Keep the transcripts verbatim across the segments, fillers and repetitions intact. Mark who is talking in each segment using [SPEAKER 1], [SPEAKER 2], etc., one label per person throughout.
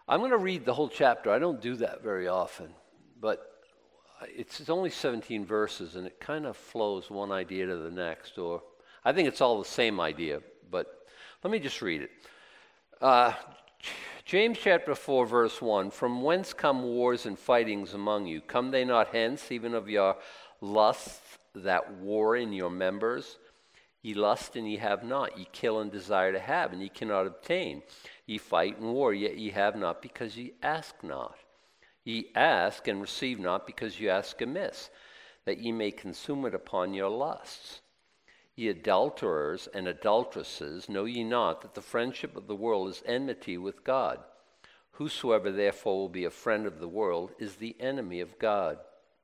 [SPEAKER 1] I'm going to read the whole chapter. I don't do that very often, but it's, it's only seventeen verses, and it kind of flows one idea to the next, or I think it's all the same idea, but let me just read it. Uh, James chapter four, verse one, from whence come wars and fightings among you? Come they not hence, even of your lusts that war in your members? Ye lust and ye have not, ye kill and desire to have, and ye cannot obtain. Ye fight and war, yet ye have not, because ye ask not. Ye ask and receive not, because ye ask amiss, that ye may consume it upon your lusts. Ye adulterers and adulteresses, know ye not that the friendship of the world is enmity with God? Whosoever therefore will be a friend of the world is the enemy of God.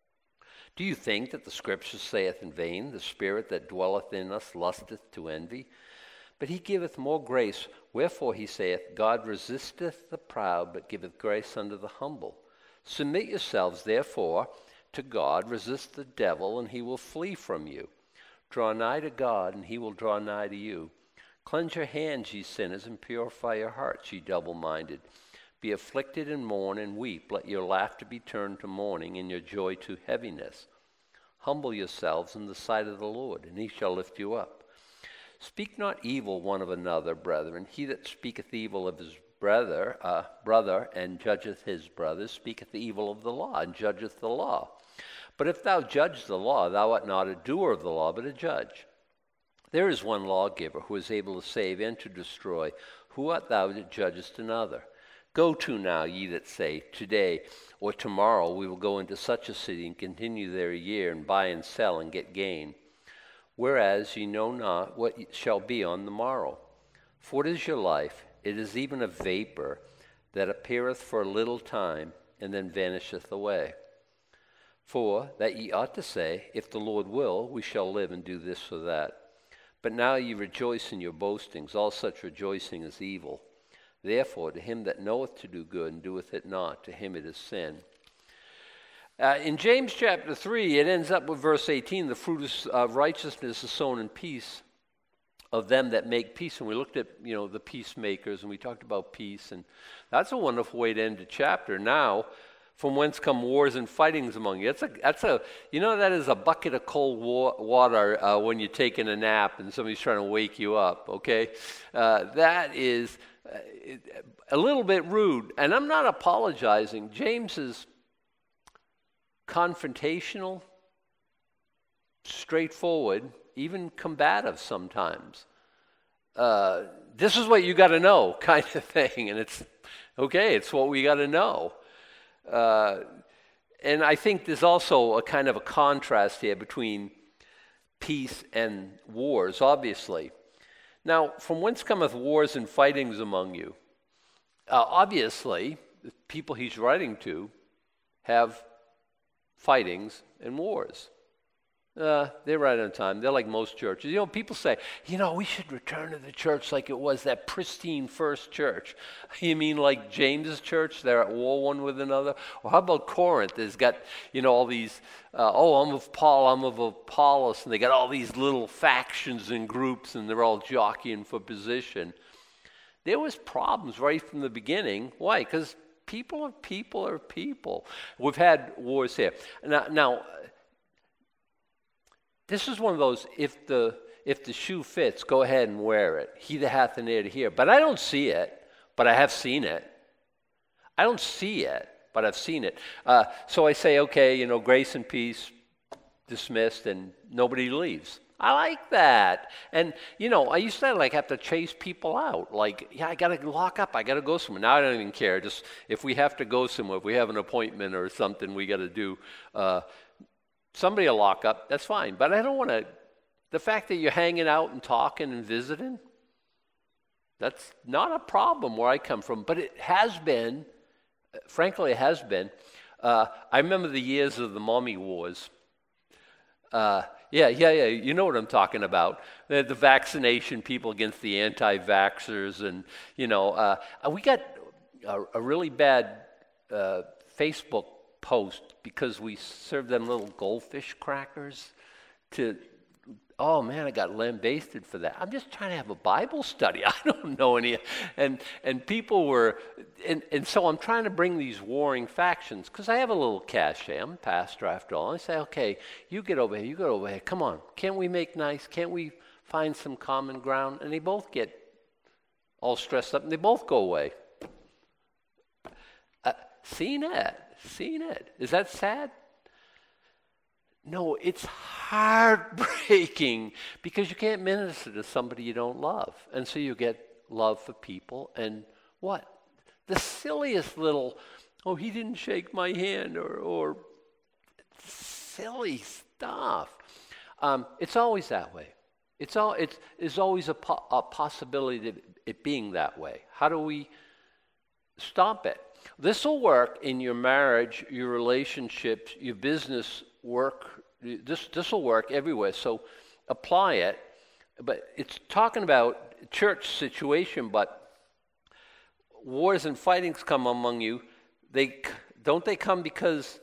[SPEAKER 1] Do you think that the Scripture saith in vain, the Spirit that dwelleth in us lusteth to envy? But he giveth more grace, wherefore he saith, God resisteth the proud, but giveth grace unto the humble. Submit yourselves therefore to God, resist the devil, and he will flee from you. Draw nigh to God, and he will draw nigh to you. Cleanse your hands, ye sinners, and purify your hearts, ye double-minded. Be afflicted and mourn and weep. Let your laughter be turned to mourning, and your joy to heaviness. Humble yourselves in the sight of the Lord, and he shall lift you up. Speak not evil one of another, brethren. He that speaketh evil of his brother, uh, brother, and judgeth his brother, speaketh evil of the law, and judgeth the law. But if thou judge the law, thou art not a doer of the law, but a judge. There is one lawgiver who is able to save and to destroy. Who art thou that judgest another? Go to now, ye that say, today or tomorrow we will go into such a city and continue there a year, and buy and sell and get gain. Whereas ye know not what shall be on the morrow. For what is your life? It is even a vapor that appeareth for a little time, and then vanisheth away. For that ye ought to say, if the Lord will, we shall live and do this or that. But now ye rejoice in your boastings. All such rejoicing is evil. Therefore, to him that knoweth to do good and doeth it not, to him it is sin. Uh, in James chapter three, it ends up with verse eighteen, the fruit of uh, righteousness is sown in peace of them that make peace. And we looked at, you know, the peacemakers, and we talked about peace, and that's a wonderful way to end the chapter. Now, from whence come wars and fightings among you? That's a, that's a, you know, that is a bucket of cold wa- water uh, when you're taking a nap and somebody's trying to wake you up, okay? Uh, that is uh, a little bit rude, and I'm not apologizing. James is confrontational, straightforward, even combative sometimes. Uh, this is what you got to know, kind of thing, and it's, okay, it's what we got to know. Uh, and I think there's also a kind of a contrast here between peace and wars, obviously. Now, from whence cometh wars and fightings among you? Uh, obviously, the people he's writing to have fightings and wars. Uh, they're right on time. They're like most churches. You know, people say, you know, we should return to the church like it was, that pristine first church. You mean like James's church? They're at war one with another? Or how about Corinth? There's got, you know, all these, uh, oh, I'm of Paul, I'm of Apollos, and they got all these little factions and groups, and they're all jockeying for position. There was problems right from the beginning. Why? Because people are people are people. We've had wars here. Now, now this is one of those, if the if the shoe fits, go ahead and wear it. He that hath an ear to hear. But I don't see it, but I have seen it. I don't see it, but I've seen it. Uh, so I say, okay, you know, grace and peace, dismissed, and nobody leaves. I like that. And, you know, I used to like have to chase people out. Like, yeah, I got to lock up. I got to go somewhere. Now I don't even care. Just if we have to go somewhere, if we have an appointment or something we got to do, uh, somebody will lock up. That's fine. But I don't want to, the fact that you're hanging out and talking and visiting, that's not a problem where I come from. But it has been, frankly, it has been. Uh, I remember the years of the mommy wars. Uh, yeah, yeah, yeah. You know what I'm talking about. The, the vaccination people against the anti-vaxxers. And, you know, uh, we got a, a really bad uh, Facebook post because we served them little goldfish crackers to oh man, I got lambasted for that. I'm just trying to have a Bible study. I don't know any. And and people were, and, and so I'm trying to bring these warring factions, because I have a little cachet. I'm a pastor after all. I say, okay, you get over here, you get over here. Come on, can't we make nice? Can't we find some common ground? And they both get all stressed up, and they both go away. Uh, seen it, seen it. Is that sad? No, it's heartbreaking, because you can't minister to somebody you don't love. And so you get love for people, and what? The silliest little, oh, he didn't shake my hand, or, or silly stuff. Um, it's always that way. It's all. It's, it's always a, po- a possibility of it being that way. How do we stop it? This will work in your marriage, your relationships, your business work. This this will work everywhere. So apply it. But it's talking about church situation. But wars and fightings come among you. They don't they come because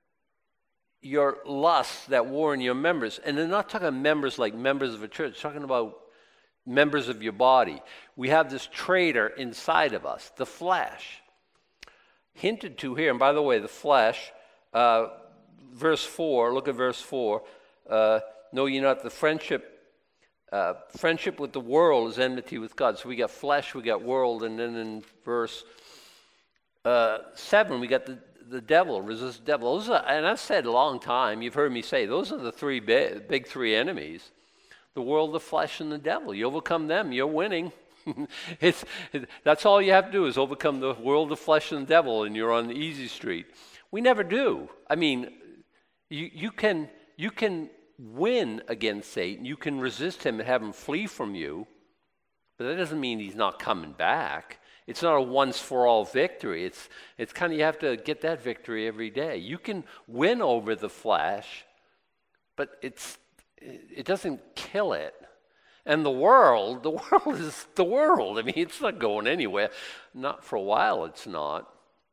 [SPEAKER 1] your lusts that war in your members. And they're not talking members like members of a church. They're talking about members of your body. We have this traitor inside of us, the flesh. Hinted to here, and by the way, the flesh, uh, verse four, look at verse four. Uh, know ye not the friendship, uh, friendship with the world is enmity with God. So we got flesh, we got world, and then in verse uh, seven, we got the, the devil, resist the devil. Those are, and I've said a long time, you've heard me say, those are the three big, big three enemies. The world, the flesh, and the devil. You overcome them, you're winning. it's, it, that's all you have to do is overcome the world, the flesh, and the devil, and you're on the easy street. We never do. I mean, you, you can you can win against Satan. You can resist him and have him flee from you, but that doesn't mean he's not coming back. It's not a once-for-all victory. It's it's kind of you have to get that victory every day. You can win over the flesh, but it's it doesn't kill it. And the world, the world is the world. I mean, it's not going anywhere. Not for a while, it's not.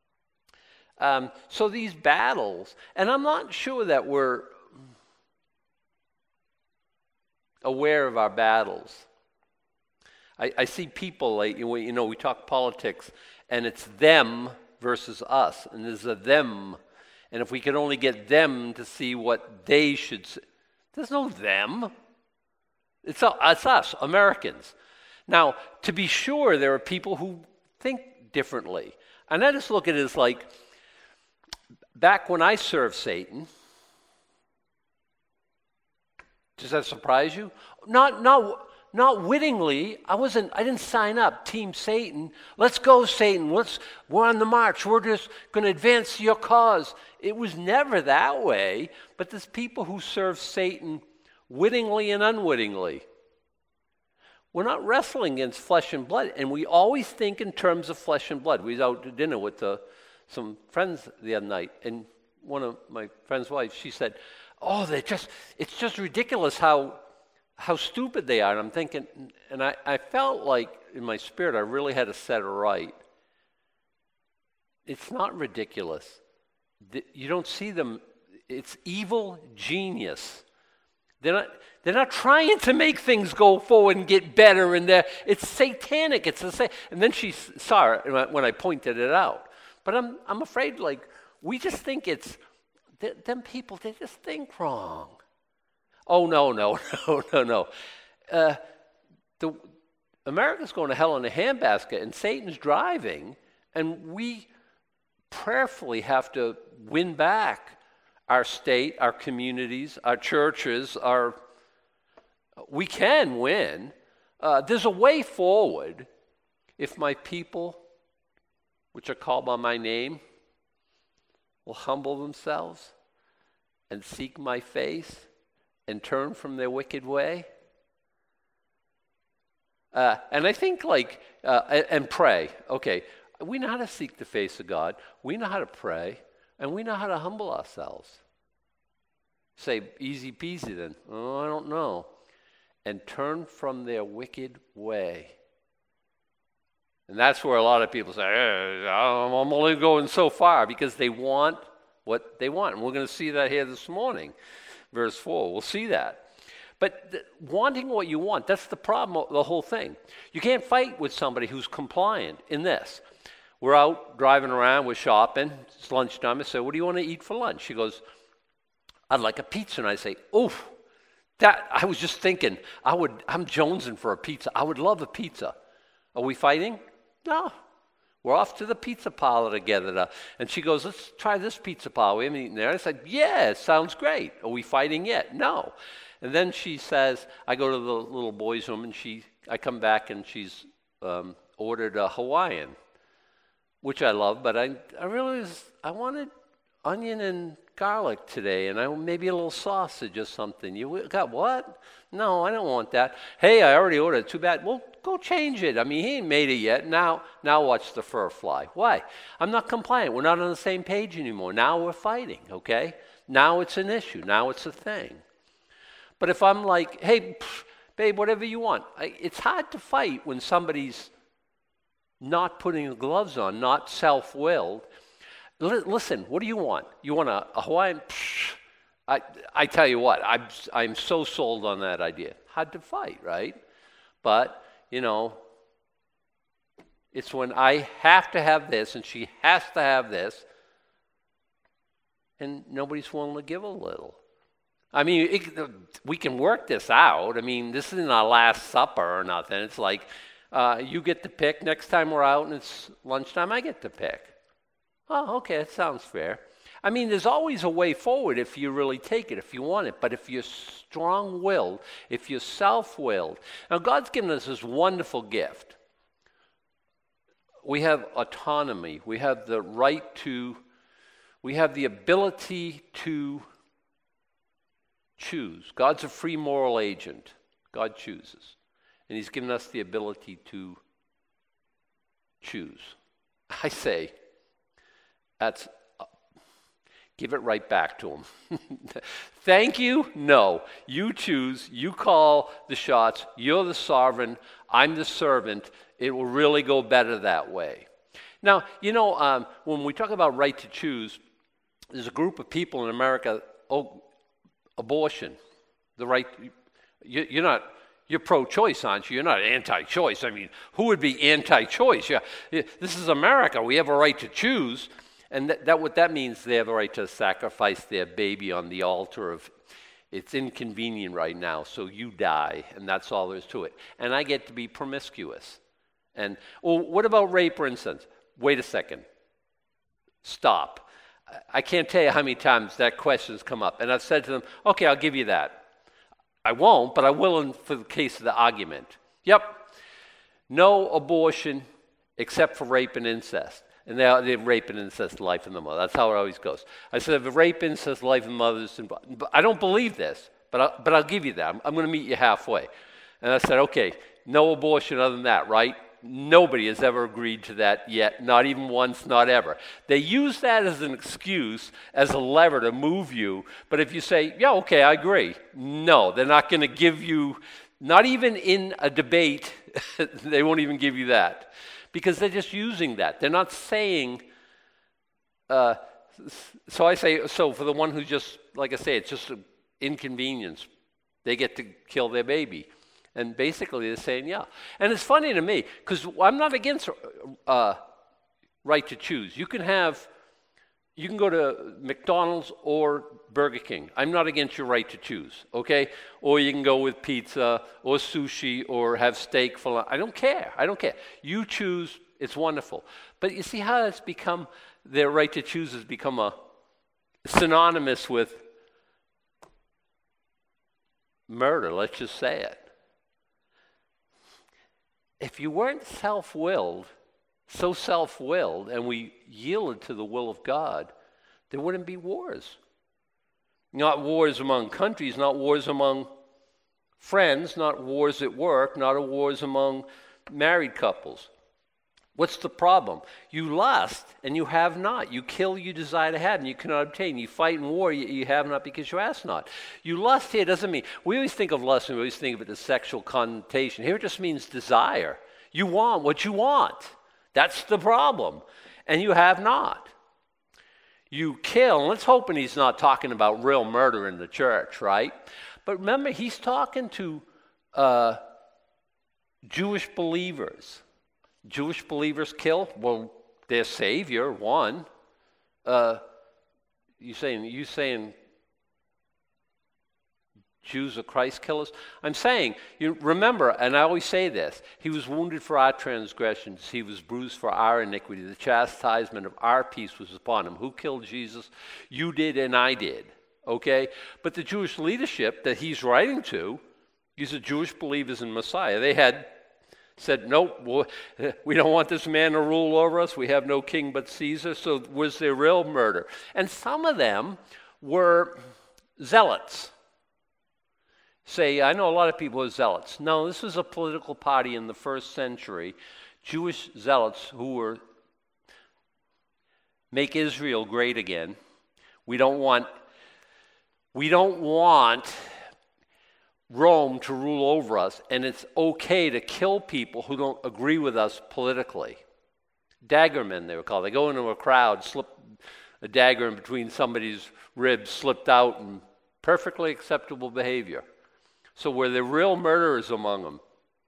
[SPEAKER 1] Um, so these battles, and I'm not sure that we're aware of our battles. I, I see people, like, you know, we talk politics, and it's them versus us, and there's a them. And if we could only get them to see what they should say. There's no them. It's, it's us, Americans. Now, to be sure, there are people who think differently. And I just look at it as like, back when I served Satan, does that surprise you? Not, not, not wittingly. I wasn't. I didn't sign up. Team Satan. Let's go, Satan. Let's. We're on the march. We're just going to advance your cause. It was never that way. But there's people who serve Satan wittingly and unwittingly. We're not wrestling against flesh and blood, and we always think in terms of flesh and blood. We was out to dinner with uh, some friends the other night, and one of my friend's wives, she said, "Oh, they just it's just ridiculous how how stupid they are." And I'm thinking, and I, I felt like in my spirit I really had to set it right. It's not ridiculous. You don't see them. It's evil genius. They're not, they're not trying to make things go forward and get better. And it's satanic. It's the same. And then she saw it when I pointed it out. But I'm I'm afraid, like, we just think it's, them people, they just think wrong. Oh, no, no, no, no, no. Uh, the, America's going to hell in a handbasket, and Satan's driving, and we prayerfully have to win back our state, our communities, our churches, our, we can win. Uh, there's a way forward if my people, which are called by my name, will humble themselves and seek my face and turn from their wicked way. Uh, and I think like, uh, and, and pray. Okay, we know how to seek the face of God. We know how to pray. And we know how to humble ourselves. Say, easy peasy then. Oh, I don't know. And turn from their wicked way. And that's where a lot of people say, eh, I'm only going so far, because they want what they want. And we're going to see that here this morning. Verse four, we'll see that. But th- wanting what you want, that's the problem of the whole thing. You can't fight with somebody who's compliant in this. We're out driving around, we're shopping, it's lunchtime. I say, what do you want to eat for lunch? She goes, I'd like a pizza. And I say, oh, that, I was just thinking, I would, I'm jonesing for a pizza. I would love a pizza. Are we fighting? No. We're off to the pizza parlor together. To, and she goes, let's try this pizza parlor. We haven't eaten there. I said, yeah, it sounds great. Are we fighting yet? No. And then she says, I go to the little boy's room, and she, I come back, and she's um, ordered a Hawaiian, which I love, but I, I realized I wanted onion and garlic today, and I maybe a little sausage or something. You got what? No, I don't want that. Hey, I already ordered it. Too bad. Well, go change it. I mean, he ain't made it yet. Now, now watch the fur fly. Why? I'm not compliant. We're not on the same page anymore. Now we're fighting, okay? Now it's an issue. Now it's a thing. But if I'm like, hey, pff, babe, whatever you want. I, it's hard to fight when somebody's not putting the gloves on, not self-willed. L- listen, what do you want? You want a, a Hawaiian? Psh, I, I tell you what, I'm, I'm so sold on that idea. Hard to fight, right? But, you know, it's when I have to have this and she has to have this, and nobody's willing to give a little. I mean, it, we can work this out. I mean, this isn't our last supper or nothing. It's like, uh, you get to pick. Next time we're out and it's lunchtime, I get to pick. Oh, okay, that sounds fair. I mean, there's always a way forward if you really take it, if you want it. But if you're strong-willed, if you're self-willed. Now, God's given us this wonderful gift. We have autonomy. We have the right to, we have the ability to choose. God's a free moral agent. God chooses. And he's given us the ability to choose. I say, that's, uh, give it right back to him. Thank you? No. You choose. You call the shots. You're the sovereign. I'm the servant. It will really go better that way. Now, you know, um, when we talk about right to choose, there's a group of people in America, oh, abortion, the right, you, you're not, you're pro-choice, aren't you? You're not anti-choice. I mean, who would be anti-choice? Yeah, this is America. We have a right to choose. And that, that what that means, they have a right to sacrifice their baby on the altar of, it's inconvenient right now, so you die, and that's all there is to it. And I get to be promiscuous. And, well, what about rape, for instance? Wait a second. Stop. I can't tell you how many times that question's come up. And I've said to them, okay, I'll give you that. I won't, but I will in, for the case of the argument. Yep. No abortion except for rape and incest. And they, they rape and incest, life in the mother. That's how it always goes. I said, if rape, incest, life in the mother is involved. I don't believe this, but, I, but I'll give you that. I'm, I'm going to meet you halfway. And I said, okay, no abortion other than that, right? Nobody has ever agreed to that yet, not even once, not ever. They use that as an excuse, as a lever to move you. But if you say, yeah, okay, I agree. No, they're not going to give you, not even in a debate, they won't even give you that. Because they're just using that. They're not saying, uh, so I say, so for the one who just, like I say, it's just an inconvenience. They get to kill their baby. And basically they're saying, yeah. And it's funny to me, because I'm not against uh, right to choose. You can have, you can go to McDonald's or Burger King. I'm not against your right to choose, okay? Or you can go with pizza or sushi or have steak for lunch. I don't care. I don't care. You choose. It's wonderful. But you see how it's become, their right to choose has become a synonymous with murder, let's just say it. If you weren't self-willed, so self-willed, and we yielded to the will of God, there wouldn't be wars. Not wars among countries, not wars among friends, not wars at work, not wars among married couples. What's the problem? You lust and you have not. You kill, you desire to have, and you cannot obtain. You fight in war, you, you have not because you ask not. You lust here doesn't mean, we always think of lust and we always think of it as sexual connotation. Here it just means desire. You want what you want. That's the problem. And you have not. You kill, and let's hope he's not talking about real murder in the church, right? But remember, he's talking to uh, Jewish believers. Jewish believers kill? Well, their Savior, one. Uh, you saying you saying Jews are Christ killers? I'm saying, you remember, and I always say this, he was wounded for our transgressions, he was bruised for our iniquity, the chastisement of our peace was upon him. Who killed Jesus? You did and I did, okay? But the Jewish leadership that he's writing to, these are Jewish believers in Messiah. They had said, nope, we don't want this man to rule over us. We have no king but Caesar. So was there real murder? And some of them were zealots. Say, I know a lot of people are zealots. No, this was a political party in the first century. Jewish zealots who were make Israel great again. We don't want, we don't want Rome to rule over us, and it's okay to kill people who don't agree with us politically. Daggermen, they were called. They go into a crowd, slip a dagger in between somebody's ribs, slipped out, and perfectly acceptable behavior. So were there real murderers among them?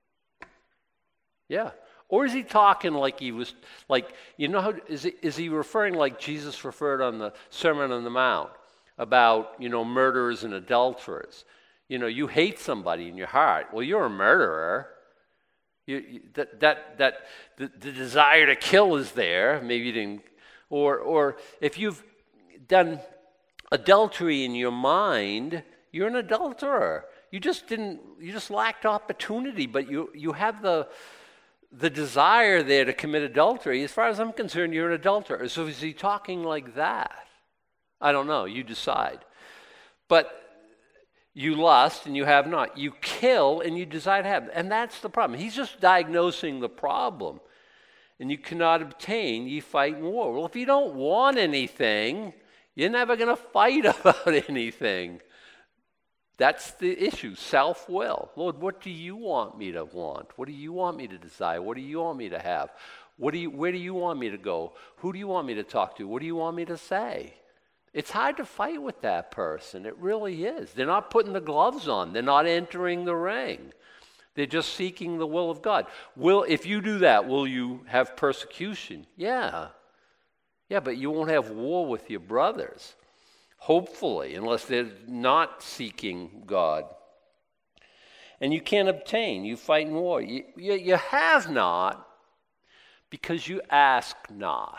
[SPEAKER 1] Yeah. Or is he talking like he was, like, you know, how, is, he, is he referring like Jesus referred on the Sermon on the Mount about, you know, murderers and adulterers? You know, you hate somebody in your heart. Well, you're a murderer. You, you, that that that the, the desire to kill is there. Maybe you didn't, or or if you've done adultery in your mind, you're an adulterer. You just didn't. You just lacked opportunity, but you you have the the desire there to commit adultery. As far as I'm concerned, you're an adulterer. So is he talking like that? I don't know. You decide. But you lust and you have not. You kill and you desire to have. And that's the problem. He's just diagnosing the problem. And you cannot obtain, ye fight in war. Well, if you don't want anything, you're never going to fight about anything. That's the issue, self-will. Lord, what do you want me to want? What do you want me to desire? What do you want me to have? What do you, where do you want me to go? Who do you want me to talk to? What do you want me to say? It's hard to fight with that person. It really is. They're not putting the gloves on. They're not entering the ring. They're just seeking the will of God. Will, if you do that, will you have persecution? Yeah. Yeah, but you won't have war with your brothers, hopefully, unless they're not seeking God. And you can't obtain. You fight in war. You, you, you have not because you ask not.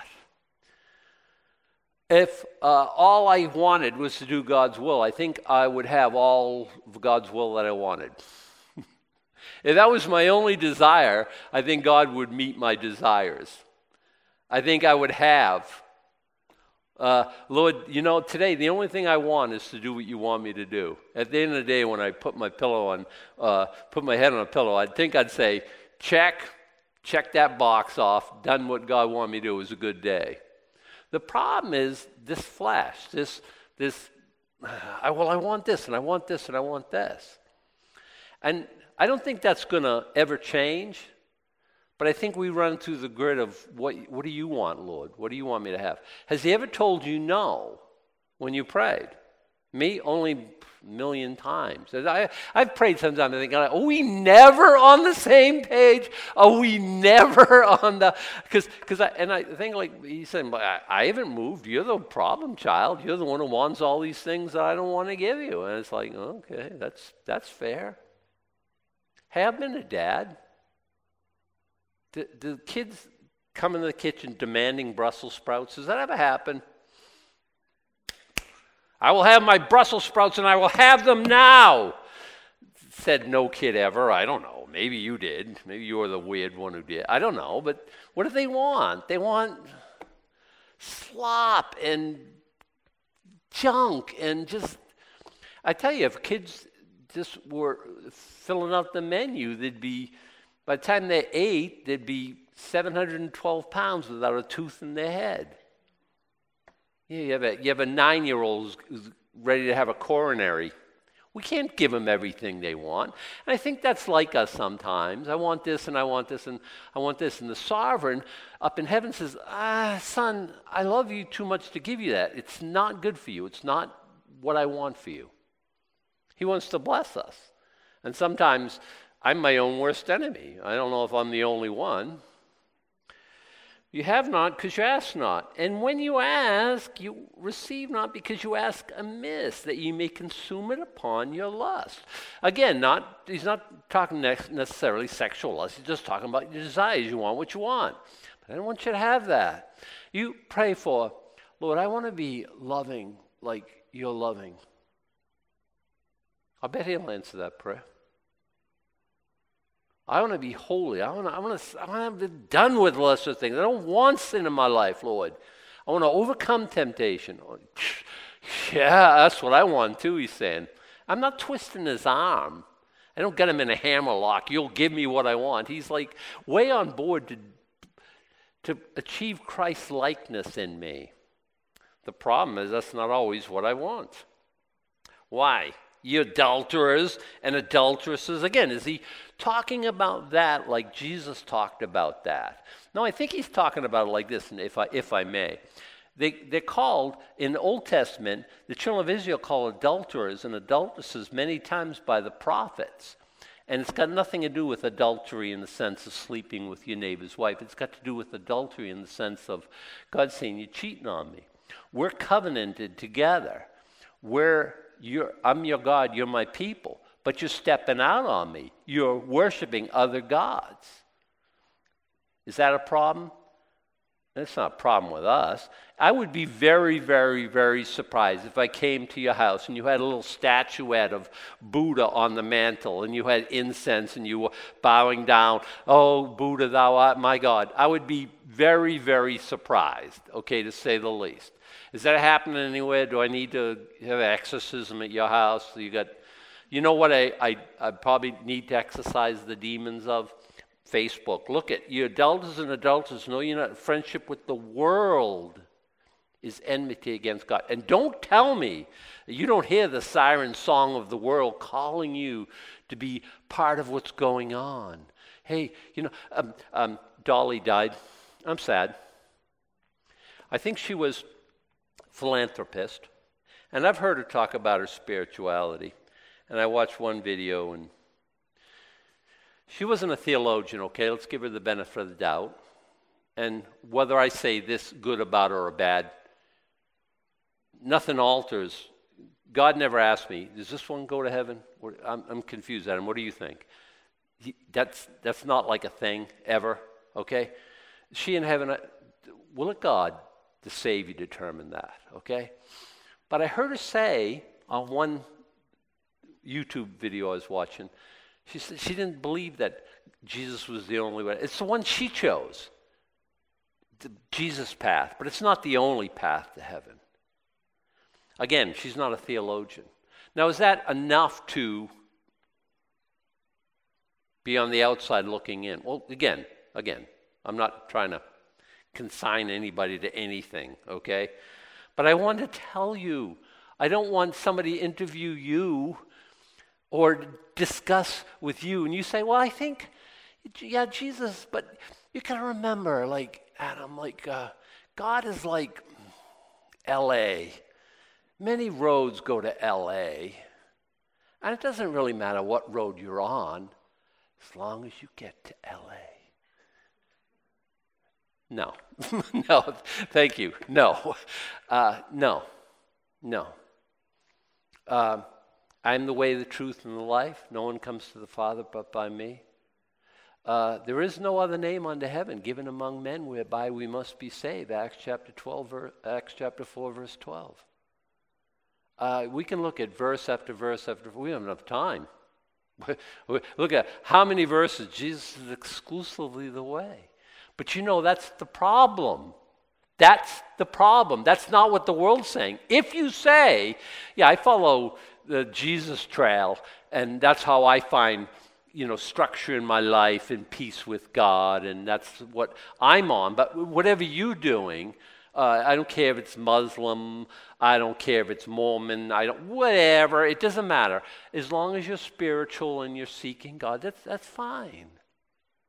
[SPEAKER 1] If uh, all I wanted was to do God's will, I think I would have all of God's will that I wanted. If that was my only desire, I think God would meet my desires. I think I would have. Uh, Lord, you know, today the only thing I want is to do what you want me to do. At the end of the day, when I put my pillow on, uh, put my head on a pillow, I think I'd say, check, check that box off, done what God wanted me to do, it was a good day. The problem is this flesh, this, this, I, well, I want this, and I want this, and I want this. And I don't think that's going to ever change, but I think we run through the grid of, what, what do you want, Lord? What do you want me to have? Has he ever told you no when you prayed? Me, only a million times. I, I've prayed sometimes, I think, are we never on the same page? Are we never on the, because, because I, and I think like he said, I, I haven't moved. You're the problem child. You're the one who wants all these things that I don't want to give you. And it's like, okay, that's, that's fair. Hey, I've been a dad. Do, do kids come into the kitchen demanding Brussels sprouts? Does that ever happen? I will have my Brussels sprouts and I will have them now. Said no kid ever. I don't know. Maybe you did. Maybe you were the weird one who did. I don't know. But what do they want? They want slop and junk and just, I tell you, if kids just were filling out the menu, they'd be, by the time they ate, they'd be seven hundred twelve pounds without a tooth in their head. Yeah, you have a, you have a nine-year-old who's, who's ready to have a coronary. We can't give them everything they want. And I think that's like us sometimes. I want this and I want this and I want this. And the sovereign up in heaven says, ah, son, I love you too much to give you that. It's not good for you. It's not what I want for you. He wants to bless us. And sometimes I'm my own worst enemy. I don't know if I'm the only one. You have not because you ask not. And when you ask, you receive not because you ask amiss, that you may consume it upon your lust. Again, not he's not talking necessarily sexual lust. He's just talking about your desires. You want what you want. But I don't want you to have that. You pray for, Lord, I want to be loving like you're loving. I bet he'll answer that prayer. I want to be holy. I want to, I want to, I want to be done with lesser things. I don't want sin in my life, Lord. I want to overcome temptation. Yeah, that's what I want too, he's saying. I'm not twisting his arm. I don't get him in a hammerlock. You'll give me what I want. He's like way on board to, to achieve Christ's likeness in me. The problem is that's not always what I want. Why? You adulterers and adulteresses. Again, is he talking about that like Jesus talked about that? No, I think he's talking about it like this, if I, if I may. They, they're called, in the Old Testament, the children of Israel called adulterers and adulteresses many times by the prophets. And it's got nothing to do with adultery in the sense of sleeping with your neighbor's wife. It's got to do with adultery in the sense of God saying, you're cheating on me. We're covenanted together. We're You're, I'm your God, you're my people, but you're stepping out on me. You're worshiping other gods. Is that a problem? That's not a problem with us. I would be very, very, very surprised if I came to your house and you had a little statuette of Buddha on the mantle and you had incense and you were bowing down, oh, Buddha, thou art my God. I would be very, very surprised, okay, to say the least. Is that happening anywhere? Do I need to have exorcism at your house? You got, you know what I, I, I probably need to exercise the demons of? Facebook. Look at you adulterers and adulterers. Know you're not in friendship with the world is enmity against God. And don't tell me that you don't hear the siren song of the world calling you to be part of what's going on. Hey, you know, um, um, Dolly died. I'm sad. I think she was philanthropist, and I've heard her talk about her spirituality. And I watched one video, and she wasn't a theologian, okay? Let's give her the benefit of the doubt. And whether I say this good about her or bad, nothing alters. God never asked me, does this one go to heaven? I'm, I'm confused, Adam. What do you think? He, that's, that's not like a thing ever, okay? She in heaven, will it God, the Savior, determine that, okay? But I heard her say on one YouTube video I was watching, she said she didn't believe that Jesus was the only way. It's the one she chose, the Jesus path, but it's not the only path to heaven. Again, she's not a theologian. Now, is that enough to be on the outside looking in? Well, again, again, I'm not trying to consign anybody to anything, okay? But I want to tell you, I don't want somebody to interview you or discuss with you, and you say, well, I think, yeah, Jesus, but you got to remember, like, Adam, like, uh, God is like L A. Many roads go to L A, and it doesn't really matter what road you're on, as long as you get to L A. No, no, thank you, no, uh, no, no. Um, I'm the way, the truth, and the life. No one comes to the Father but by me. Uh, there is no other name under heaven given among men whereby we must be saved. Acts chapter twelve, ver- Acts chapter four, verse twelve. Uh, we can look at verse after verse after. We don't have enough time. Look at how many verses. Jesus is exclusively the way. But you know that's the problem. That's the problem. That's not what the world's saying. If you say, yeah, I follow the Jesus trail, and that's how I find, you know, structure in my life and peace with God, and that's what I'm on. But whatever you're doing, uh, I don't care if it's Muslim, I don't care if it's Mormon, I don't, whatever, it doesn't matter. As long as you're spiritual and you're seeking God, that's that's fine.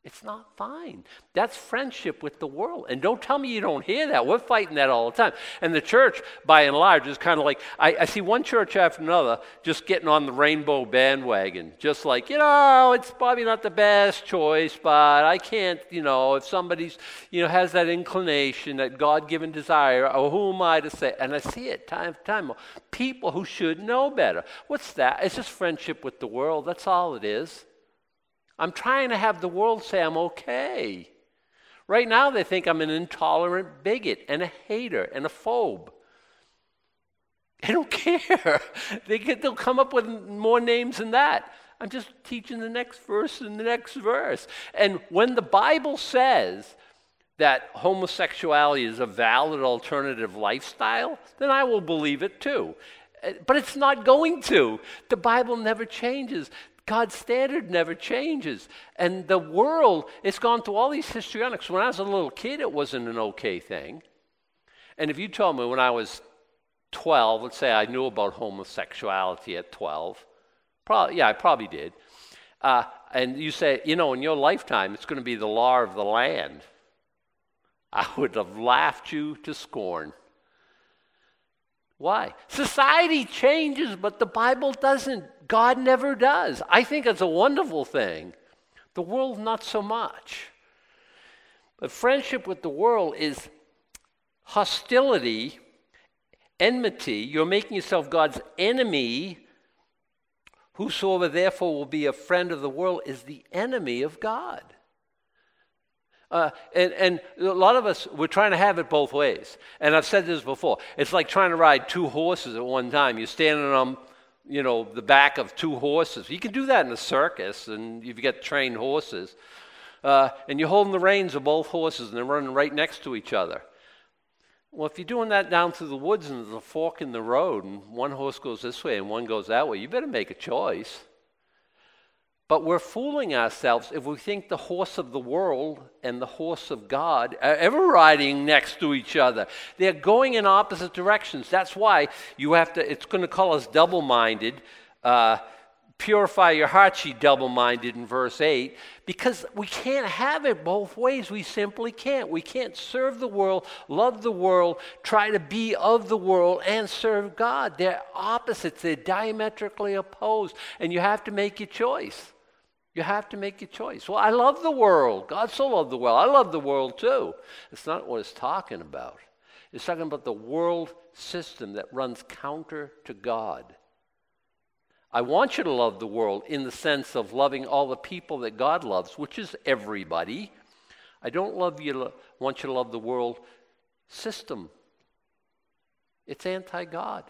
[SPEAKER 1] It's not fine. That's friendship with the world. And don't tell me you don't hear that. We're fighting that all the time. And the church, by and large, is kind of like, I, I see one church after another just getting on the rainbow bandwagon. Just like, you know, it's probably not the best choice, but I can't, you know, if somebody's, you know, has that inclination, that God-given desire, or who am I to say? And I see it time after time. People who should know better. What's that? It's just friendship with the world. That's all it is. I'm trying to have the world say I'm okay. Right now they think I'm an intolerant bigot and a hater and a phobe. I don't care. They get, they'll come up with more names than that. I'm just teaching the next verse and the next verse. And when the Bible says that homosexuality is a valid alternative lifestyle, then I will believe it too. But it's not going to. The Bible never changes. God's standard never changes. And the world, it's gone through all these histrionics. When I was a little kid, it wasn't an okay thing. And if you told me when I was twelve, let's say I knew about homosexuality at twelve, probably, yeah, I probably did. Uh, and you say, you know, in your lifetime, it's going to be the law of the land. I would have laughed you to scorn. Why? Society changes, but the Bible doesn't. God never does. I think it's a wonderful thing. The world, not so much. But friendship with the world is hostility, enmity. You're making yourself God's enemy. Whosoever therefore will be a friend of the world is the enemy of God. Uh, and, and a lot of us, we're trying to have it both ways. And I've said this before. It's like trying to ride two horses at one time. You're standing on, you know, the back of two horses. You can do that in a circus, and you've got trained horses. Uh, and you're holding the reins of both horses, and they're running right next to each other. Well, if you're doing that down through the woods, and there's a fork in the road, and one horse goes this way and one goes that way, you better make a choice. But we're fooling ourselves if we think the horse of the world and the horse of God are ever riding next to each other. They're going in opposite directions. That's why you have to, it's going to call us double-minded. Uh, Purify your hearts, ye double-minded, in verse eight, because we can't have it both ways. We simply can't. We can't serve the world, love the world, try to be of the world, and serve God. They're opposites. They're diametrically opposed, and you have to make your choice. You have to make your choice. Well, I love the world. God so loved the world. I love the world too. It's not what it's talking about. It's talking about the world system that runs counter to God. I want you to love the world in the sense of loving all the people that God loves, which is everybody. I don't love you to, want you to love the world system. It's anti-God.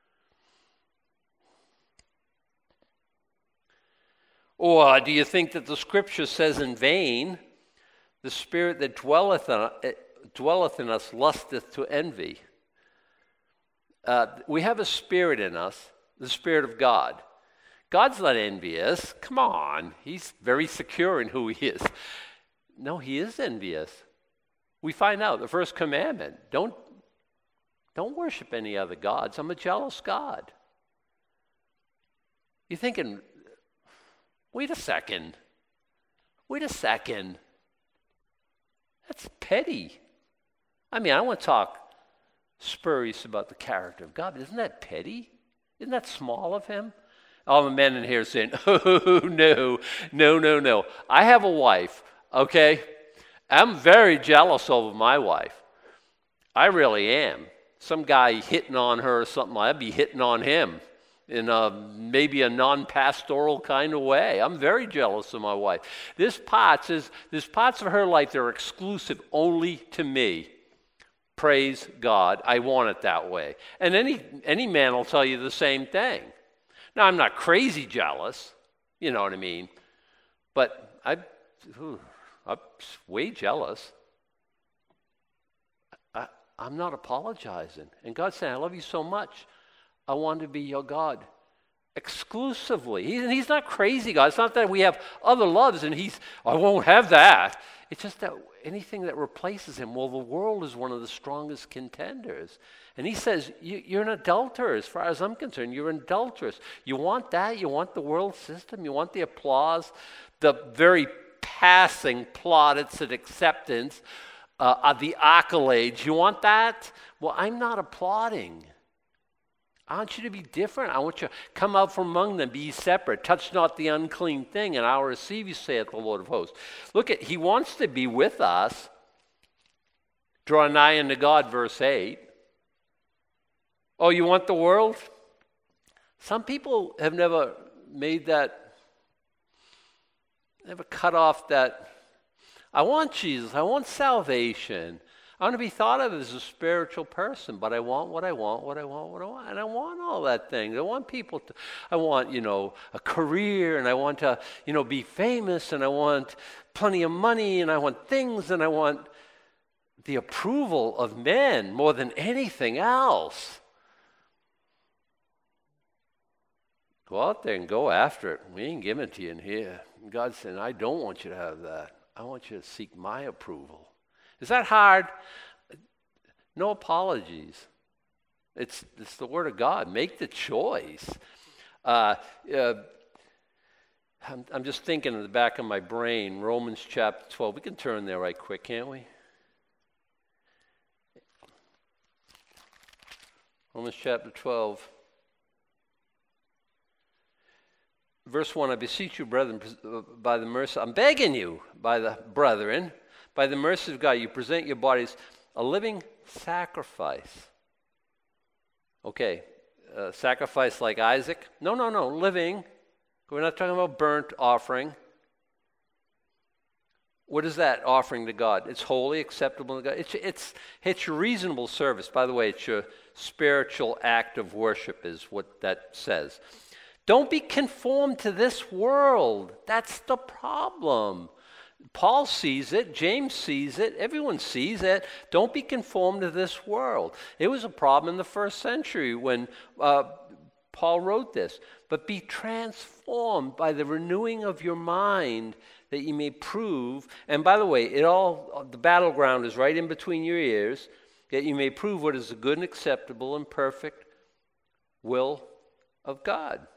[SPEAKER 1] Or do you think that the Scripture says in vain, the Spirit that dwelleth in, dwelleth in us lusteth to envy? Uh, we have a spirit in us, the Spirit of God. God's not envious. Come on. He's very secure in who he is. No, he is envious. We find out the first commandment, don't, don't worship any other gods. I'm a jealous God. You're thinking, wait a second. Wait a second. That's petty. I mean, I want to talk spurious about the character of God, but isn't that petty? Isn't that small of him? All the men in here saying, oh, no, no, no, no. I have a wife, okay? I'm very jealous over my wife. I really am. Some guy hitting on her or something, I'd be hitting on him in a, maybe a non-pastoral kind of way. I'm very jealous of my wife. There's parts, there's, there's parts of her life that are exclusive only to me. Praise God. I want it that way. And any any man will tell you the same thing. Now, I'm not crazy jealous, you know what I mean, but I, I'm way jealous. I, I'm not apologizing. And God's saying, I love you so much. I want to be your God exclusively. He, and he's not crazy God. It's not that we have other loves and he's, I won't have that. It's just that anything that replaces him, well, the world is one of the strongest contenders. And he says, you, you're an adulterer as far as I'm concerned. You're an adulteress. You want that? You want the world system? You want the applause? The very passing plaudits and acceptance uh, of the accolades. You want that? Well, I'm not applauding. I want you to be different. I want you to come out from among them, be separate. Touch not the unclean thing, and I will receive you, saith the Lord of hosts. Look at, he wants to be with us. Draw nigh unto God, verse eight. Oh, you want the world? Some people have never made that, never cut off that. I want Jesus. I want salvation. I want to be thought of as a spiritual person, but I want what I want, what I want, what I want. And I want all that thing. I want people to, I want, you know, a career, and I want to, you know, be famous, and I want plenty of money, and I want things, and I want the approval of men more than anything else. Go out there and go after it. We ain't giving it to you in here. God's saying, I don't want you to have that. I want you to seek my approval. Is that hard? No apologies. It's, it's the Word of God. Make the choice. Uh, uh, I'm, I'm just thinking in the back of my brain, Romans chapter twelve. We can turn there right quick, can't we? Romans chapter twelve. Verse one, I beseech you, brethren, by the mercy, I'm begging you, by the brethren, by the mercy of God, you present your bodies a living sacrifice. Okay, uh, sacrifice like Isaac? No, no, no, living. We're not talking about burnt offering. What is that offering to God? It's holy, acceptable to God. It's, it's, it's your reasonable service. By the way, it's your spiritual act of worship is what that says. Don't be conformed to this world. That's the problem. Paul sees it. James sees it. Everyone sees it. Don't be conformed to this world. It was a problem in the first century when uh, Paul wrote this. But be transformed by the renewing of your mind that you may prove. And by the way, it all the battleground is right in between your ears, that you may prove what is the good and acceptable and perfect will of God.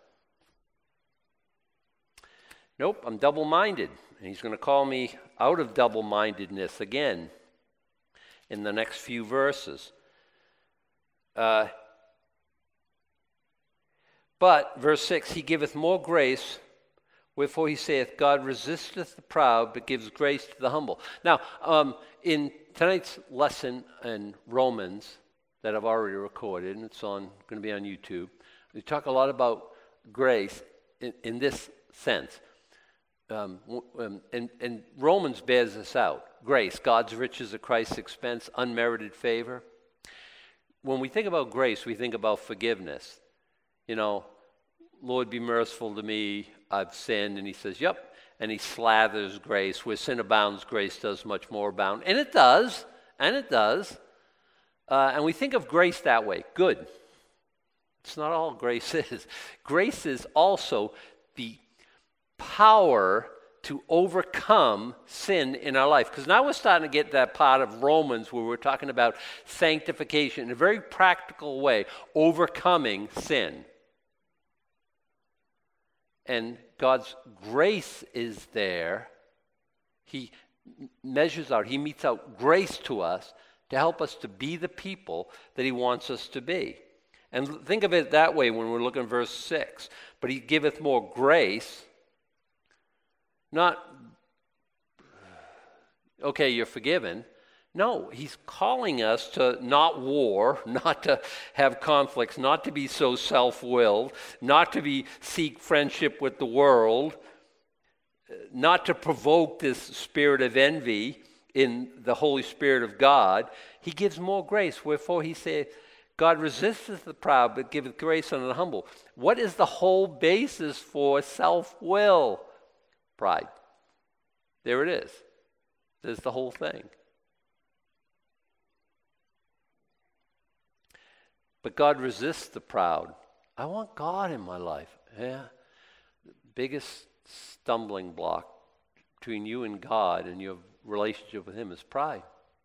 [SPEAKER 1] Nope, I'm double-minded. And he's going to call me out of double-mindedness again in the next few verses. Uh, but, verse six, he giveth more grace, wherefore he saith, God resisteth the proud, but gives grace to the humble. Now, um, in tonight's lesson in Romans that I've already recorded, and it's on going to be on YouTube, we talk a lot about grace in, in this sense. Um, um, and, and Romans bears this out. Grace, God's riches at Christ's expense, unmerited favor. When we think about grace, we think about forgiveness. You know, Lord, be merciful to me, I've sinned. And he says, yep. And he slathers grace. Where sin abounds, grace does much more abound. And it does, and it does. Uh, and we think of grace that way. Good. It's not all grace is. Grace is also the power to overcome sin in our life. Because now we're starting to get that part of Romans where we're talking about sanctification in a very practical way, overcoming sin. And God's grace is there. He measures out, he metes out grace to us to help us to be the people that he wants us to be. And think of it that way when we're looking at verse six. But he giveth more grace. Not, okay, you're forgiven. No, he's calling us to not war, not to have conflicts, not to be so self-willed, not to be seek friendship with the world, not to provoke this spirit of envy in the Holy Spirit of God. He gives more grace, wherefore he said, God resisteth the proud, but giveth grace unto the humble. What is the whole basis for self-will? Pride. There it is. There's the whole thing. But God resists the proud. I want God in my life. Yeah. The biggest stumbling block between you and God and your relationship with him is pride.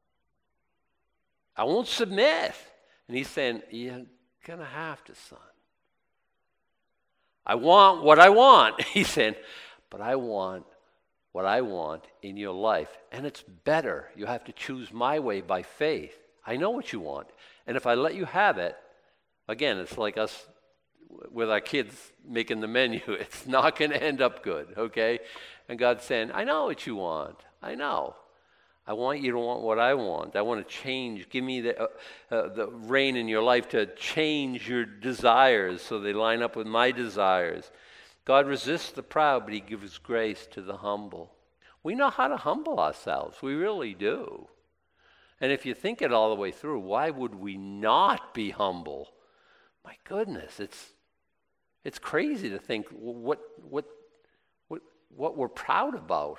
[SPEAKER 1] I won't submit. And he's saying, you're going to have to, son. I want what I want. He's saying, but I want what I want in your life. And it's better. You have to choose my way by faith. I know what you want. And if I let you have it, again, it's like us with our kids making the menu. It's not going to end up good, okay? And God's saying, I know what you want. I know. I want you to want what I want. I want to change. Give me the, uh, uh, the reign in your life to change your desires so they line up with my desires. God resists the proud, but he gives grace to the humble. We know how to humble ourselves. We really do. And if you think it all the way through, why would we not be humble? My goodness, it's it's crazy to think what what what what we're proud about.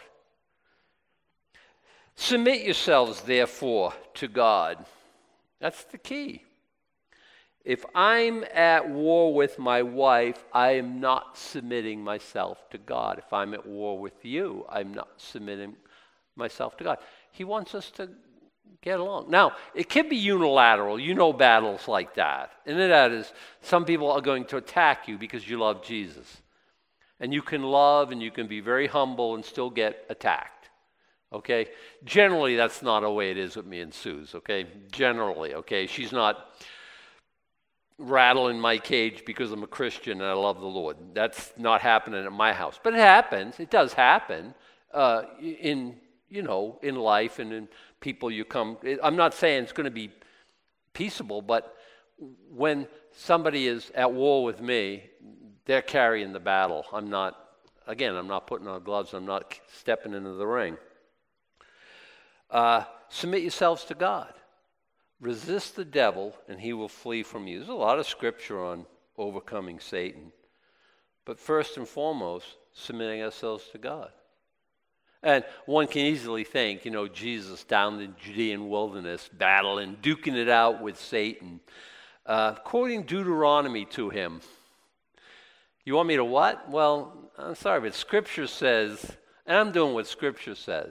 [SPEAKER 1] Submit yourselves, therefore, to God. That's the key. If I'm at war with my wife, I am not submitting myself to God. If I'm at war with you, I'm not submitting myself to God. He wants us to get along. Now, it can be unilateral. You know battles like that. And that is, some people are going to attack you because you love Jesus. And you can love and you can be very humble and still get attacked. Okay? Generally, that's not the way it is with me and Suze. Okay? Generally, okay? She's not rattling my cage because I'm a Christian and I love the Lord. That's not happening at my house. But it happens. It does happen uh, in, you know, in life and in people you come. I'm not saying it's going to be peaceable, but when somebody is at war with me, they're carrying the battle. I'm not, again, I'm not putting on gloves. I'm not stepping into the ring. Uh, submit yourselves to God. Resist the devil, and he will flee from you. There's a lot of scripture on overcoming Satan. But first and foremost, submitting ourselves to God. And one can easily think, you know, Jesus down the Judean wilderness, battling, duking it out with Satan, uh, quoting Deuteronomy to him. You want me to what? Well, I'm sorry, but Scripture says, and I'm doing what Scripture says.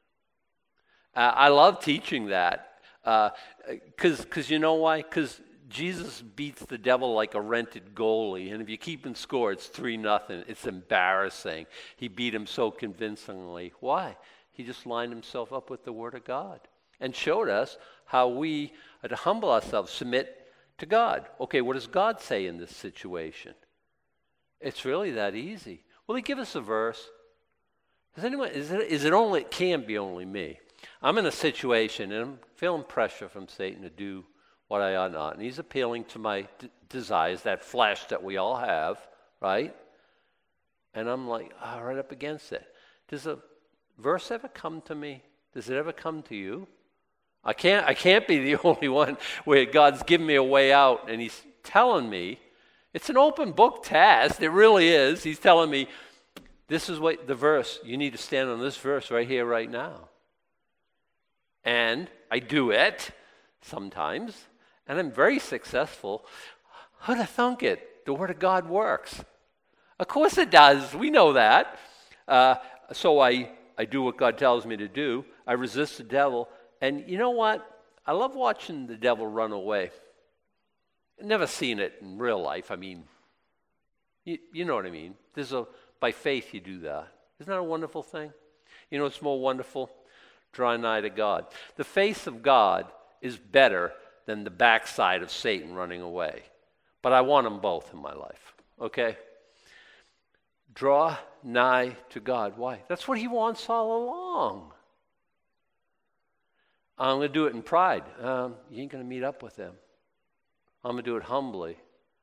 [SPEAKER 1] Uh, I love teaching that. Because uh, cause you know why? Because Jesus beats the devil like a rented goalie. And if you keep in score, it's three nothing. It's embarrassing. He beat him so convincingly. Why? He just lined himself up with the Word of God and showed us how we are to humble ourselves, submit to God. Okay, what does God say in this situation? It's really that easy. Will he give us a verse? Does anyone, is it, is it only, it can't be only me. I'm in a situation and I'm feeling pressure from Satan to do what I ought not. And he's appealing to my d- desires, that flesh that we all have, right? And I'm like, oh, right up against it. Does a verse ever come to me? Does it ever come to you? I can't, I can't be the only one where God's giving me a way out and he's telling me. It's an open book test. It really is. He's telling me, this is what the verse, you need to stand on this verse right here, right now. And I do it sometimes, and I'm very successful. Who'd have thunk it? The Word of God works. Of course it does. We know that. Uh, so I, I do what God tells me to do. I resist the devil. And you know what? I love watching the devil run away. I've never seen it in real life. I mean, you, you know what I mean. There's a, by faith you do that. Isn't that a wonderful thing? You know what's more wonderful? Draw nigh to God. The face of God is better than the backside of Satan running away. But I want them both in my life, okay? Draw nigh to God. Why? That's what he wants all along. I'm going to do it in pride. Um, you ain't going to meet up with them. I'm going to do it humbly.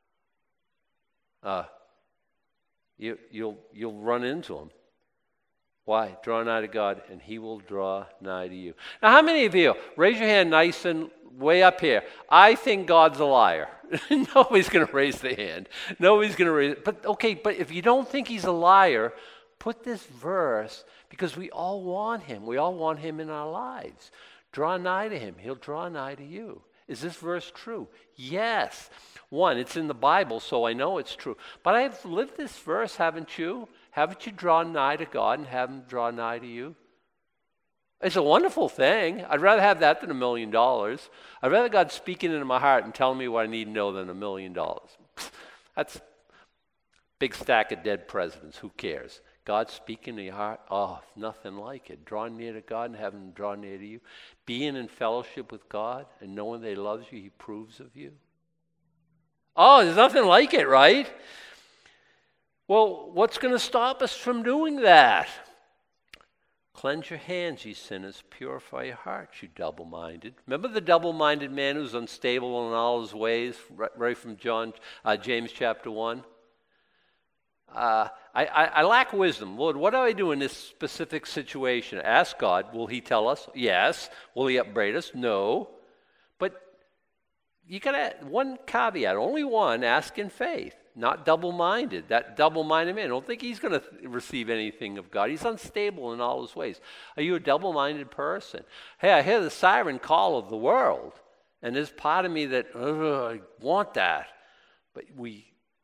[SPEAKER 1] Uh, you, you'll, you'll run into them. Why? Draw nigh to God, and he will draw nigh to you. Now, how many of you, raise your hand nice and way up here, I think God's a liar. Nobody's going to raise their hand. Nobody's going to raise it. But, okay, but if you don't think he's a liar, put this verse, because we all want him. We all want him in our lives. Draw nigh to him. He'll draw nigh to you. Is this verse true? Yes. One, it's in the Bible, so I know it's true. But I've lived this verse, haven't you? Haven't you drawn nigh to God and have him draw nigh to you? It's a wonderful thing. I'd rather have that than a million dollars. I'd rather God speaking into my heart and telling me what I need to know than a million dollars. That's a big stack of dead presidents. Who cares? God speaking to your heart, oh, nothing like it. Drawing near to God and having him draw near to you. Being in fellowship with God and knowing that he loves you, he approves of you. Oh, there's nothing like it, right? Well, what's going to stop us from doing that? Cleanse your hands, ye sinners. Purify your hearts, you double-minded. Remember the double-minded man who's unstable in all his ways, right, right from John, uh, James chapter one? Uh, I, I, I lack wisdom. Lord, what do I do in this specific situation? Ask God. Will he tell us? Yes. Will he upbraid us? No. But you got to, one caveat, only one, ask in faith. Not double-minded. That double-minded man, I don't think he's going to receive anything of God. He's unstable in all his ways. Are you a double-minded person? Hey, I hear the siren call of the world, and there's part of me that, I want that. But we,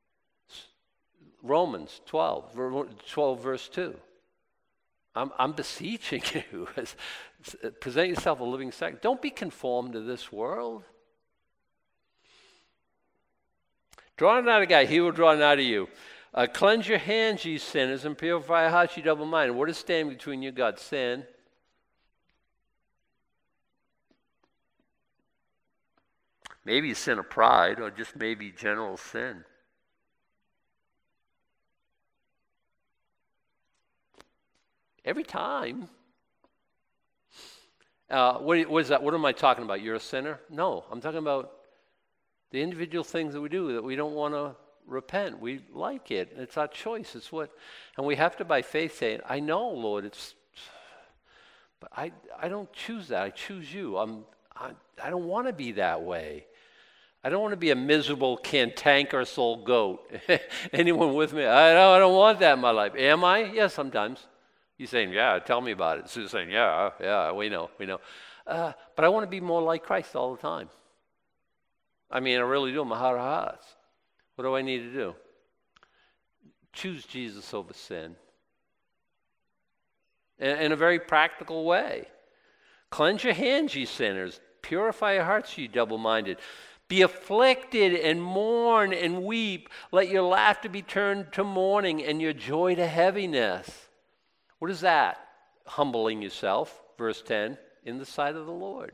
[SPEAKER 1] Romans twelve, twelve verse two. I'm, I'm beseeching you, present yourself a living sacrifice. Don't be conformed to this world. Draw nigh to God, he will draw nigh to you. Uh, cleanse your hands, ye sinners, and purify your hearts, ye double-minded. What is standing between you, God? Sin. Maybe a sin of pride, or just maybe general sin. Every time. Uh, what, what is that? What am I talking about? You're a sinner? No, I'm talking about the individual things that we do that we don't want to repent. We like it. It's our choice. It's what, and we have to by faith say, I know, Lord, it's, but I, I don't choose that. I choose you. I'm, I, I don't want to be that way. I don't want to be a miserable, cantankerous old goat. Anyone with me? I don't, I don't want that in my life. Am I? Yeah, sometimes. You're saying, yeah, tell me about it. Sue's saying, yeah, yeah, we know, we know. Uh, but I want to be more like Christ all the time. I mean, I really do, my heart of hearts. What do I need to do? Choose Jesus over sin. In, in a very practical way. Cleanse your hands, ye sinners. Purify your hearts, ye double-minded. Be afflicted and mourn and weep. Let your laughter be turned to mourning and your joy to heaviness. What is that? Humbling yourself, verse ten, in the sight of the Lord.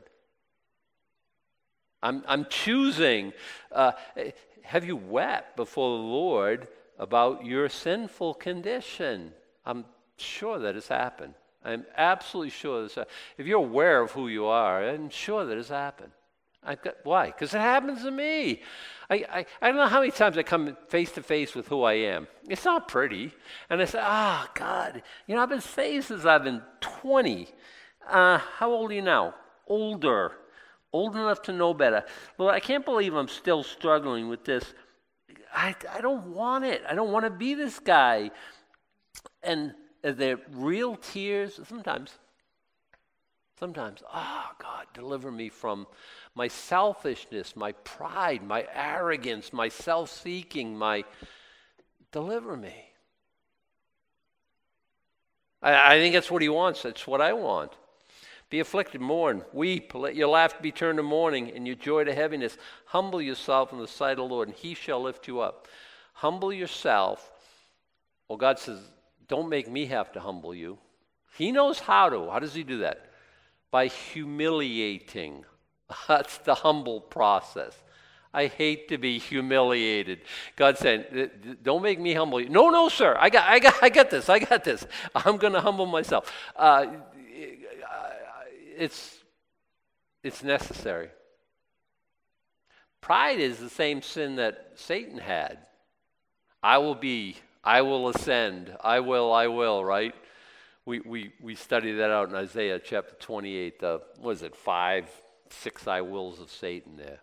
[SPEAKER 1] I'm, I'm choosing. Uh, have you wept before the Lord about your sinful condition? I'm sure that has happened. I'm absolutely sure this. If you're aware of who you are, I'm sure that has happened. I've got, why? Because it happens to me. I, I, I don't know how many times I come face to face with who I am. It's not pretty. And I say, ah, oh, God, you know, I've been saved since I've been twenty. Uh, how old are you now? Older. Old enough to know better. Lord, I can't believe I'm still struggling with this. I, I don't want it. I don't want to be this guy. And are there real tears? Sometimes. Sometimes. Oh, God, deliver me from my selfishness, my pride, my arrogance, my self-seeking, my... Deliver me. I, I think that's what he wants. That's what I want. Be afflicted, mourn, weep, let your laughter be turned to mourning and your joy to heaviness. Humble yourself in the sight of the Lord, and he shall lift you up. Humble yourself. Well, God says, don't make me have to humble you. He knows how to. How does he do that? By humiliating. That's the humble process. I hate to be humiliated. God said, don't make me humble you. No, no, sir. I got, I got, I got this. I got this. I'm going to humble myself. Uh, It's, it's necessary. Pride is the same sin that Satan had. I will be, I will ascend, I will, I will, right? We we we study that out in Isaiah chapter twenty-eight. The, what is it, five, six I wills of Satan there.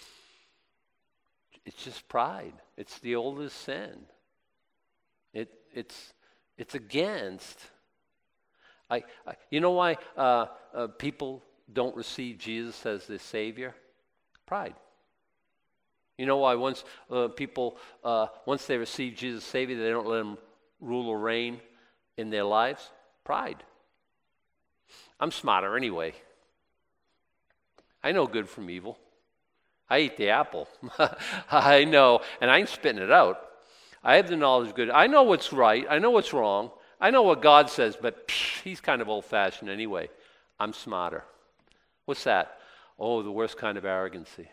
[SPEAKER 1] It's just pride. It's the oldest sin. It it's it's against. I, I, you know why uh, uh, people don't receive Jesus as their Savior? Pride. You know why once uh, people, uh, once they receive Jesus as Savior, they don't let him rule or reign in their lives? Pride. I'm smarter anyway. I know good from evil. I eat the apple. I know, and I'm spitting it out. I have the knowledge of good. I know what's right. I know what's wrong. I know what God says, but psh, he's kind of old-fashioned anyway. I'm smarter. What's that? Oh, the worst kind of arrogancy.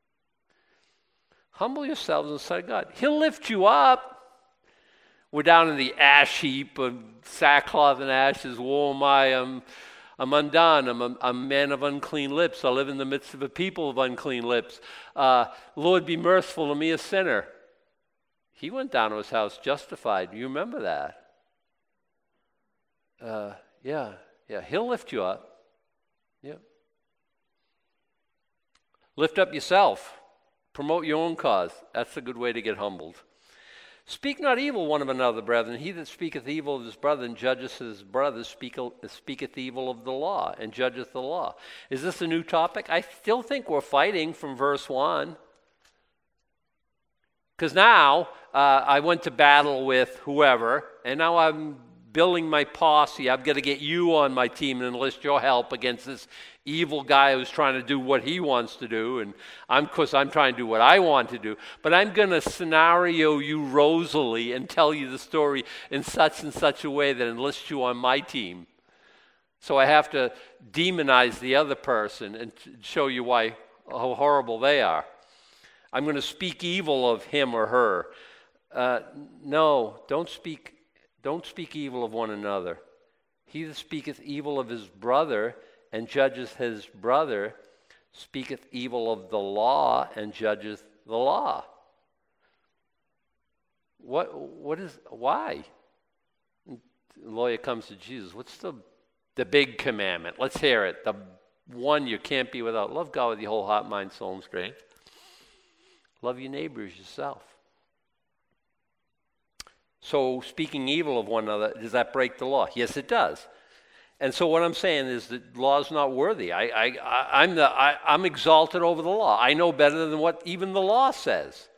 [SPEAKER 1] Humble yourselves in the sight of God. He'll lift you up. We're down in the ash heap of sackcloth and ashes. Woe am I, I'm, I'm undone. I'm a, I'm a man of unclean lips. I live in the midst of a people of unclean lips. Uh, Lord, be merciful to me, a sinner. He went down to his house justified. You remember that? Uh, yeah, yeah. He'll lift you up. Yeah. Lift up yourself. Promote your own cause. That's a good way to get humbled. Speak not evil one of another, brethren. He that speaketh evil of his brother and judgeth his brother speak, speaketh evil of the law and judgeth the law. Is this a new topic? I still think we're fighting from verse one. Because now uh, I went to battle with whoever, and now I'm building my posse. I've got to get you on my team and enlist your help against this evil guy who's trying to do what he wants to do, and I'm, of course, I'm trying to do what I want to do. But I'm going to scenario you rosily and tell you the story in such and such a way that enlists you on my team. So I have to demonize the other person and show you why how horrible they are. I'm going to speak evil of him or her. Uh, no, don't speak. Don't speak evil of one another. He that speaketh evil of his brother and judgeth his brother speaketh evil of the law and judgeth the law. What? What is? Why? The lawyer comes to Jesus. What's the the big commandment? Let's hear it. The one you can't be without. Love God with your whole heart, mind, soul, and strength. Love your neighbor as yourself. So speaking evil of one another, does that break the law? Yes, it does. And so what I'm saying is that law is not worthy. I, I, I, I'm, the, I, I'm exalted over the law. I know better than what even the law says.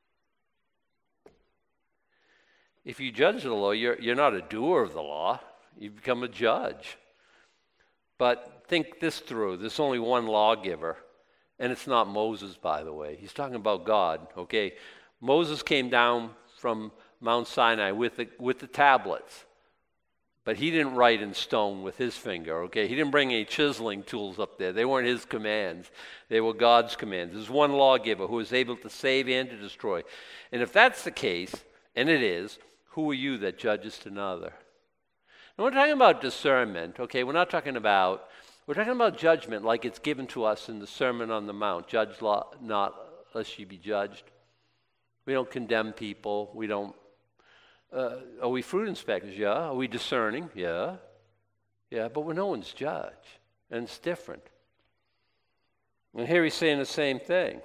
[SPEAKER 1] If you judge the law, you're, you're not a doer of the law. You become a judge. But think this through. There's only one lawgiver, and it's not Moses, by the way. He's talking about God, okay? Moses came down from Mount Sinai with the, with the tablets. But he didn't write in stone with his finger, okay? He didn't bring any chiseling tools up there. They weren't his commands. They were God's commands. There's one lawgiver who is able to save and to destroy. And if that's the case, and it is, who are you that judgest another? And we're talking about discernment, okay? We're not talking about, we're talking about judgment like it's given to us in the Sermon on the Mount. Judge not, lest ye be judged. We don't condemn people. We don't Uh, are we fruit inspectors? Yeah. Are we discerning? Yeah. Yeah, but we're no one's judge. And it's different. And here he's saying the same thing.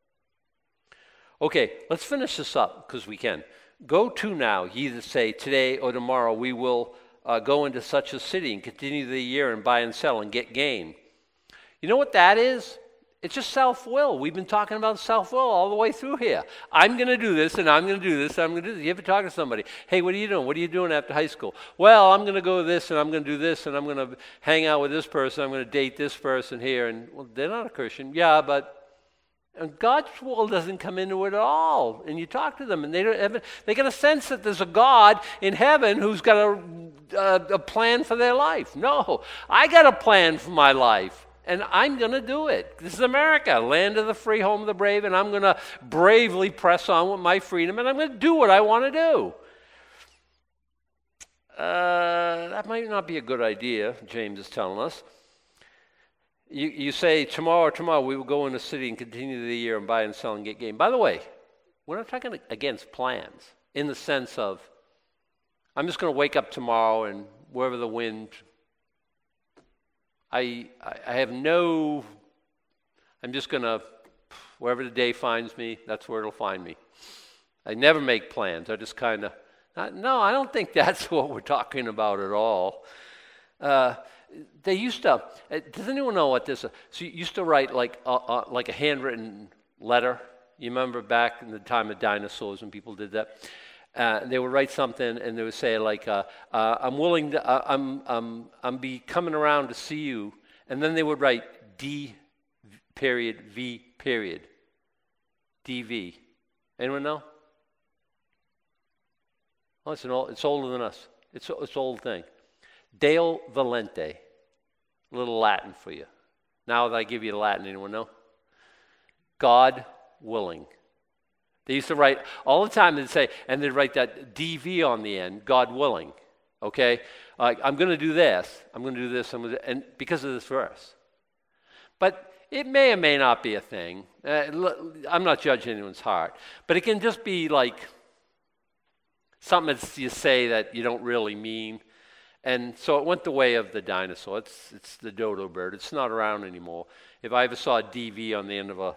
[SPEAKER 1] Okay, let's finish this up because we can. Go to now, ye that say, today or tomorrow we will uh, go into such a city and continue the year and buy and sell and get gain. You know what that is? It's just self-will. We've been talking about self-will all the way through here. I'm going to do this, and I'm going to do this, and I'm going to do this. You ever talk to somebody? Hey, what are you doing? What are you doing after high school? Well, I'm going to go this, and I'm going to do this, and I'm going to hang out with this person. I'm going to date this person here. And well, they're not a Christian. Yeah, but and God's will doesn't come into it at all. And you talk to them, and they don't have, they get a sense that there's a God in heaven who's got a, a, a plan for their life. No, I got a plan for my life. And I'm going to do it. This is America, land of the free, home of the brave, and I'm going to bravely press on with my freedom, and I'm going to do what I want to do. Uh, that might not be a good idea, James is telling us. You, you say, tomorrow or tomorrow we will go in the city and continue the year and buy and sell and get gain. By the way, we're not talking against plans in the sense of, I'm just going to wake up tomorrow and wherever the wind... I, I have no, I'm just going to, wherever the day finds me, that's where it'll find me. I never make plans. I just kind of, no, I don't think that's what we're talking about at all. Uh, they used to, does anyone know what this is? So you used to write like a, uh, like a handwritten letter. You remember back in the time of dinosaurs when people did that? Uh, they would write something, and they would say like, uh, uh, "I'm willing to, uh, I'm, I'm, I'm be coming around to see you," and then they would write D period V period D V. Anyone know? Oh, it's an old, it's older than us. It's it's old thing. Deo volente. A little Latin for you. Now that I give you the Latin, anyone know? God willing. They used to write all the time. They'd say, and they'd write that D V on the end. God willing. Okay, uh, I'm going to do this. I'm going to do this. I'm going to, and because of this verse. But it may or may not be a thing. Uh, I'm not judging anyone's heart, but it can just be like something that you say that you don't really mean. And so it went the way of the dinosaur. It's it's the dodo bird. It's not around anymore. If I ever saw a D V on the end of a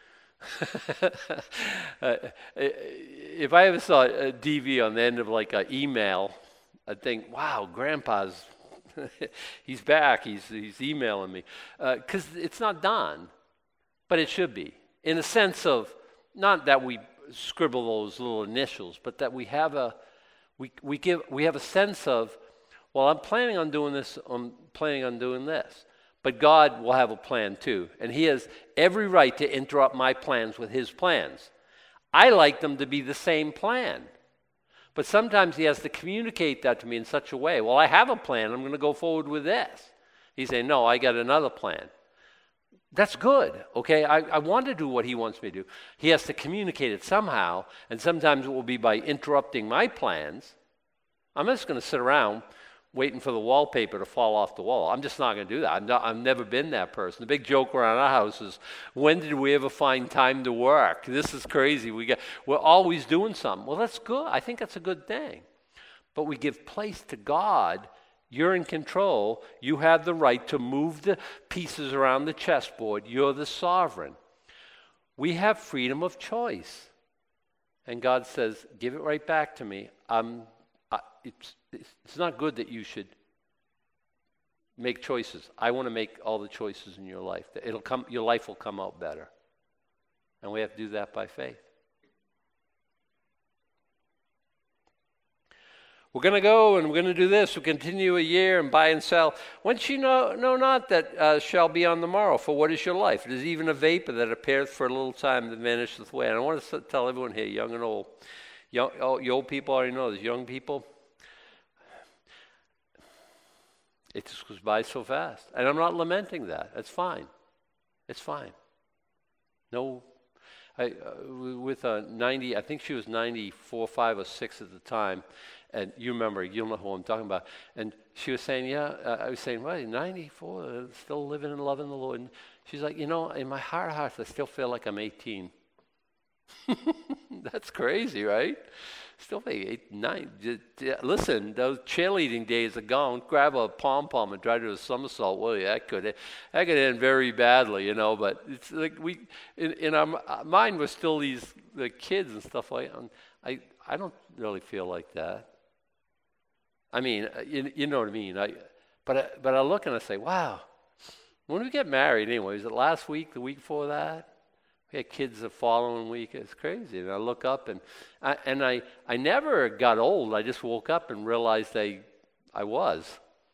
[SPEAKER 1] uh, if I ever saw a D V on the end of like an email, I'd think, wow, Grandpa's, he's back, he's he's emailing me. Because uh, it's not done, but it should be. In a sense of, not that we scribble those little initials, but that we have a, we we give we have a sense of, well, I'm planning on doing this, I'm planning on doing this. But God will have a plan too. And he has every right to interrupt my plans with his plans. I like them to be the same plan. But sometimes he has to communicate that to me in such a way. Well, I have a plan. I'm going to go forward with this. He's saying, no, I got another plan. That's good, okay? I, I want to do what he wants me to do. He has to communicate it somehow. And sometimes it will be by interrupting my plans. I'm just going to sit around waiting for the wallpaper to fall off the wall. I'm just not going to do that. I'm not, I've never been that person. The big joke around our house is, when did we ever find time to work? This is crazy. We get, we're always doing something. Well, that's good. I think that's a good thing. But we give place to God. You're in control. You have the right to move the pieces around the chessboard. You're the sovereign. We have freedom of choice. And God says, give it right back to me. I'm Uh, it's, it's not good that you should make choices. I want to make all the choices in your life. It'll come, your life will come out better. And we have to do that by faith. We're going to go and we're going to do this. We'll continue a year and buy and sell. Once you know, know not that uh, shall be on the morrow, for what is your life? It is even a vapor that appeareth for a little time and vanisheth away. And I want to tell everyone here, young and old, young, oh, you old people already know this, young people, it just goes by so fast. And I'm not lamenting that. That's fine. It's fine. No, I, uh, with a ninety, I think she was ninety-four, five, or six at the time. And you remember, you'll know who I'm talking about. And she was saying, yeah, uh, I was saying, well, ninety-four, uh, still living and loving the Lord. And she's like, you know, in my heart of hearts, I still feel like I'm eighteen. That's crazy, right? Still think eight, nine. Listen, those cheerleading days are gone. Grab a pom-pom and try to do a somersault. Well, yeah, that could, that could end very badly, you know. But it's like we, in, in our mind, we're still these the kids and stuff like that. And I, I don't really feel like that. I mean, you, you know what I mean. I, but I, but I look and I say, wow. When did we get married anyway? Was it last week? The week before that? We had kids the following week. It's crazy. And I look up and I, and I, I never got old. I just woke up and realized I, I was.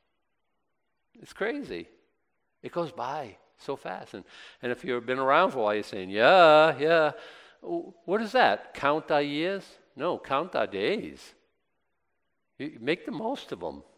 [SPEAKER 1] It's crazy. It goes by so fast. And, and if you've been around for a while, you're saying, yeah, yeah. What is that? Count our years? No, count our days. You make the most of them.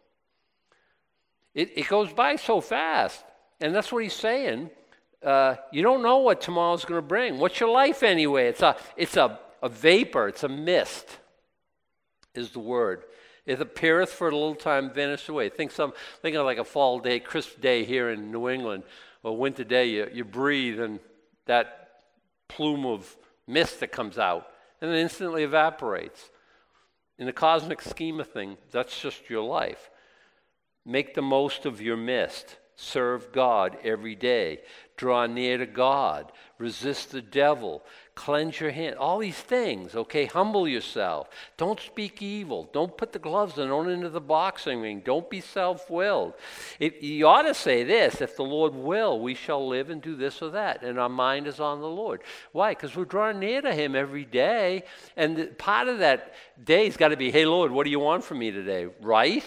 [SPEAKER 1] It, it goes by so fast. And that's what he's saying. Uh, you don't know what tomorrow's going to bring. What's your life anyway? It's a, it's a, a vapor. It's a mist, is the word. It appeareth for a little time, vanished away. Think some, think of like a fall day, crisp day here in New England, or winter day. You, you breathe, and that plume of mist that comes out, and it instantly evaporates. In the cosmic scheme of things, that's just your life. Make the most of your mist. Serve God every day. Draw near to God. Resist the devil. Cleanse your hand. All these things, okay? Humble yourself. Don't speak evil. Don't put the gloves on. Don't enter the boxing ring. Don't be self-willed. It, you ought to say this, if the Lord will, we shall live and do this or that. And our mind is on the Lord. Why? Because we're drawing near to him every day. And part of that day's got to be, hey, Lord, what do you want from me today? Right?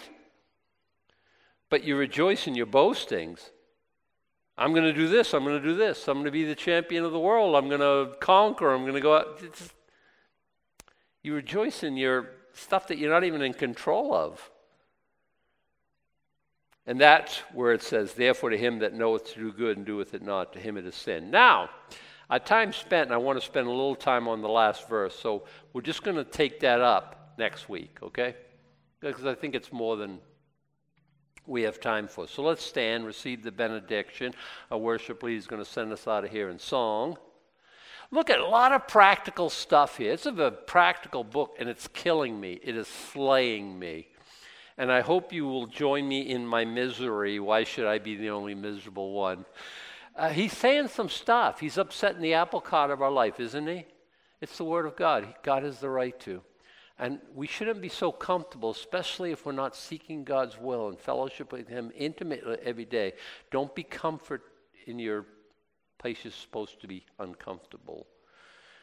[SPEAKER 1] But you rejoice in your boastings. I'm going to do this. I'm going to do this. I'm going to be the champion of the world. I'm going to conquer. I'm going to go out. It's, you rejoice in your stuff that you're not even in control of. And that's where it says, therefore to him that knoweth to do good and doeth it not, to him it is sin. Now, our time spent, and I want to spend a little time on the last verse, so we're just going to take that up next week, okay? Because I think it's more than we have time for. So let's stand, receive the benediction. Our worship leader is going to send us out of here in song. Look at a lot of practical stuff here. It's a very practical book, and it's killing me. It is slaying me. And I hope you will join me in my misery. Why should I be the only miserable one? Uh, he's saying some stuff. He's upsetting the apple cart of our life, isn't he? It's the Word of God. God has the right to. And we shouldn't be so comfortable, especially if we're not seeking God's will and fellowship with Him intimately every day. Don't be comfort in your place you're supposed to be uncomfortable.